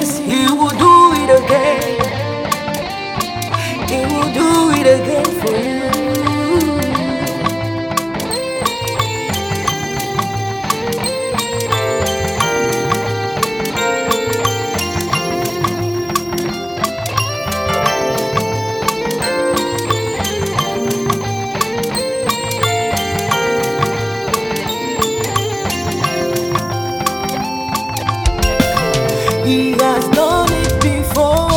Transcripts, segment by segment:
He will do it again. He will do it again for you. He has done it before.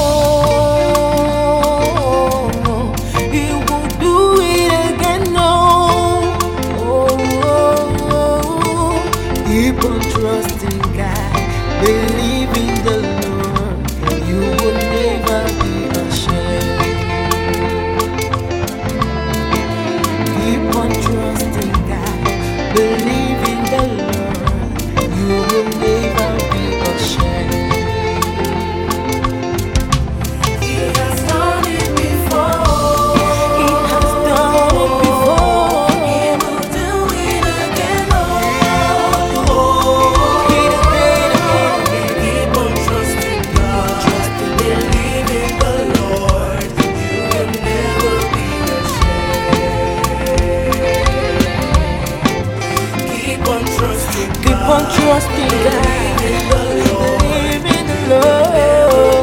He will do it again now. Keep on trusting God. Believe in the Lord. You will never be ashamed. Keep on trusting God. Believe in the Lord. You will never be ashamed. Keep on trusting God. Believe in the Lord.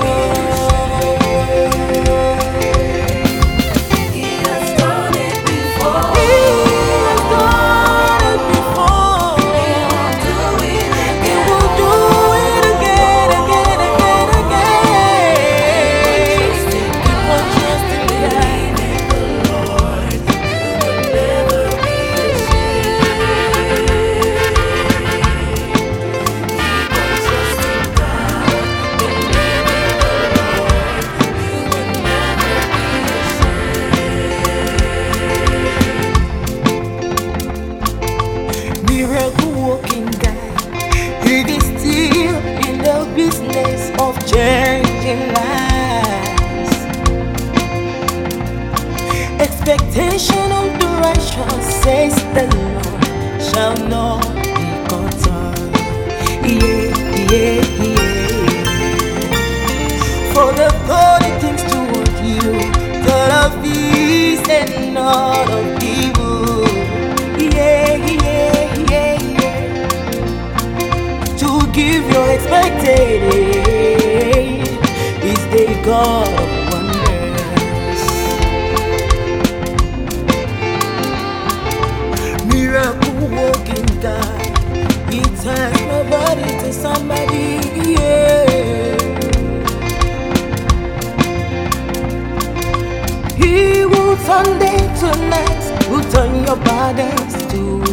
He has done it before. He has done it before. He will do it again, again, again, again. Keep on trusting God. Miracle working God, He is still in the business of changing lives. Expectation of the righteous, says the Lord, shall not be cut off. Yeah, yeah, yeah. For the thought He thinks toward you, thought of peace and not of evil. Yeah, yeah, yeah, yeah. To give your expected aid is the God of wonders. Miracle working God, He turns nobody to somebody. Yeah. He will turn day to night, will turn your burdens to